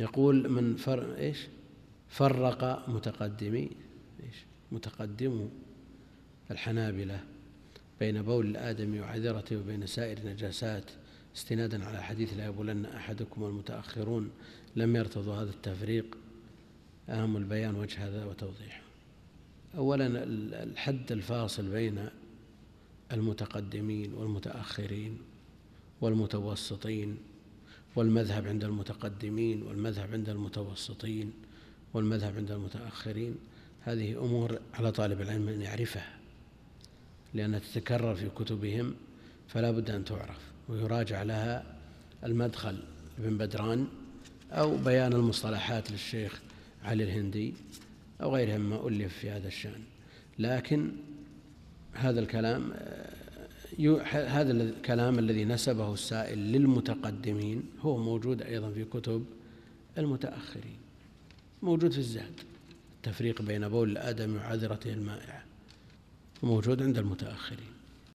يقول من فرق متقدمو الحنابلة بين بول الآدمي وعذرته وبين سائر النجاسات استنادا على حديث لا يبولن أحدكم، والمتأخرون لم يرتضوا هذا التفريق. أهم البيان وجه هذا وتوضيحه. أولا الحد الفاصل بين المتقدمين والمتأخرين والمتوسطين، والمذهب عند المتقدمين والمذهب عند المتوسطين والمذهب عند المتأخرين، هذه أمور على طالب العلم أن يعرفها، لأنها تتكرر في كتبهم فلا بد أن تعرف، ويراجع لها المدخل ابن بدران أو بيان المصطلحات للشيخ علي الهندي أو غيرهم ما ألف في هذا الشأن. لكن هذا الكلام الذي نسبه السائل للمتقدمين هو موجود أيضا في كتب المتأخرين، موجود في الزاد، التفريق بين بول الآدم وعذرته المائعة، وموجود عند المتأخرين.